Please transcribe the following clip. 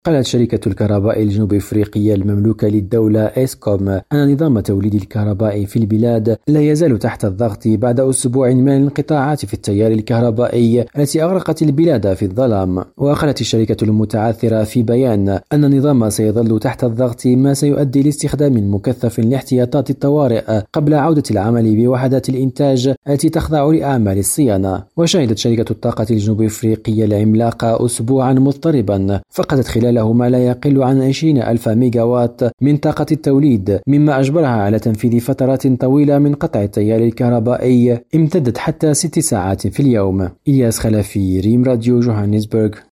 قالت شركة الكهرباء الجنوب إفريقية المملوكة للدولة إسكوم أن نظام توليد الكهرباء في البلاد لا يزال تحت الضغط بعد أسبوع من الانقطاعات في التيار الكهربائي التي أغرقت البلاد في الظلام. وقالت الشركة المتعثرة في بيان أن النظام سيظل تحت الضغط، ما سيؤدي لاستخدام مكثف لاحتياطات الطوارئ قبل عودة العمل بوحدات الإنتاج التي تخضع لأعمال الصيانة. وشهدت شركة الطاقة الجنوب إفريقية العملاقة أسبوعا مضطربا فقدت خلاله ما لا يقل عن 20,000 ميجاوات من طاقة التوليد، مما أجبرها على تنفيذ فترات طويلة من قطع التيار الكهربائي امتدت حتى 6 ساعات في اليوم. إلياس خلفي، ريم راديو، جوهانسبرغ.